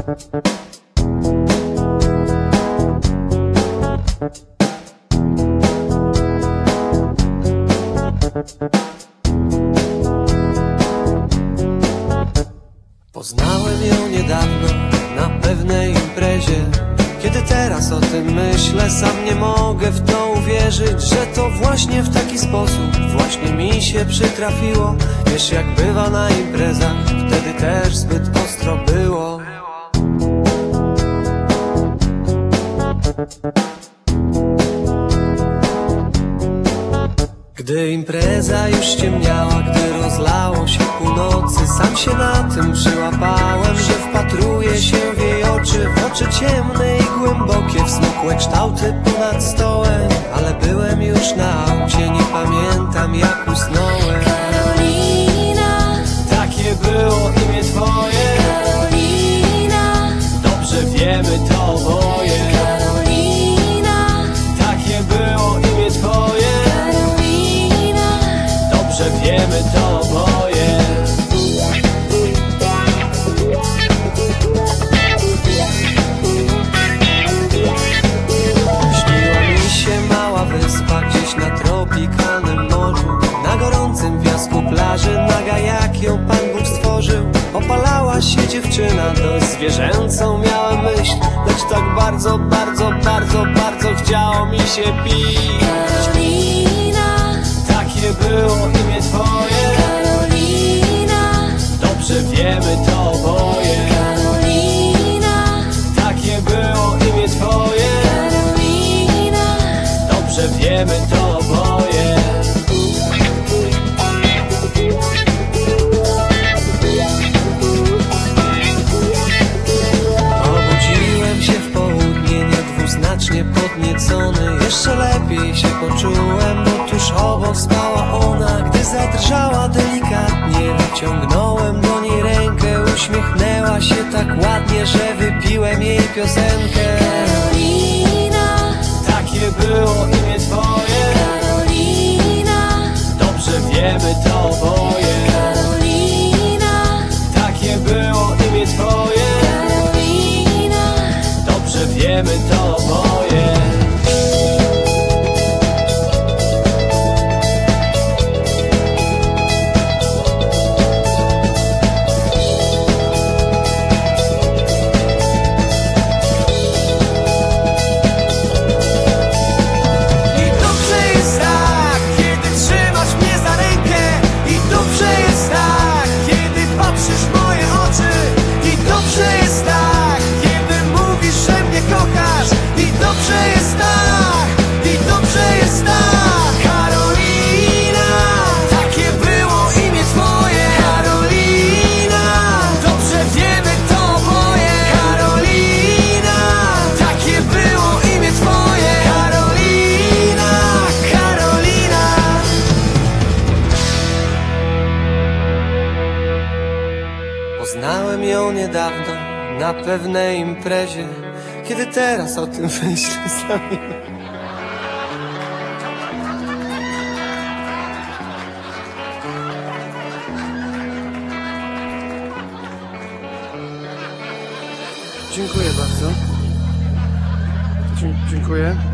Poznałem ją niedawno na pewnej imprezie. Kiedy teraz o tym myślę, sam nie mogę w to uwierzyć, że to właśnie w taki sposób właśnie mi się przytrafiło. Wiesz, jak bywa na imprezach, wtedy też zbyt ostro było. Gdy impreza już ściemniała, gdy rozlało się północy, sam się na tym przyłapałem, że wpatruję się w jej oczy, w oczy ciemne i głębokie, w smukłe kształty ponad stołem. Ale byłem już na aucie, nie pamiętam jak usnąłem. Karolina, takie było imię twoje. Karolina, Dobrze wiemy to oboje. Karolina, Takie było imię twoje. Karolina, Dobrze wiemy to oboje. Śniła mi się mała wyspa gdzieś na tropikalnym morzu, na gorącym piasku plaży, naga jak ją Pan Bóg stworzył. Opalała się dziewczyna, dość zwierzęcą miała myśl, lecz tak bardzo, bardzo, bardzo, bardzo chciało mi się pić. Karolina, Takie było imię twoje. Karolina, Dobrze wiemy to oboje. Karolina, Takie było imię twoje. Karolina, Dobrze wiemy to oboje. Obudziłem się w południe, niedwuznacznie podniecony. Jeszcze lepiej się poczułem, bo tuż obok spała ona. Gdy zadrżała delikatnie, wyciągnąłem do niej rękę. Uśmiechnęła się tak ładnie, że wypiłem jej piosenkę. Karolina, Takie było imię twoje. Karolina, Dobrze wiemy to oboje. Karolina, Takie było imię twoje. Karolina, Dobrze wiemy to oboje. I dobrze jest tak, kiedy trzymasz mnie za rękę. I dobrze jest tak, kiedy patrzysz w moje oczy. I dobrze jest tak, kiedy mówisz, że mnie kochasz. I dobrze jest tak, i dobrze jest tak. Karolina, takie było imię twoje. Karolina, dobrze wiemy to oboje. Karolina, takie było imię twoje. Karolina, Karolina. Poznałem ją niedawno na pewnej imprezie. Kiedy teraz o tym myślę, sami. Dziękuję bardzo. Dziękuję.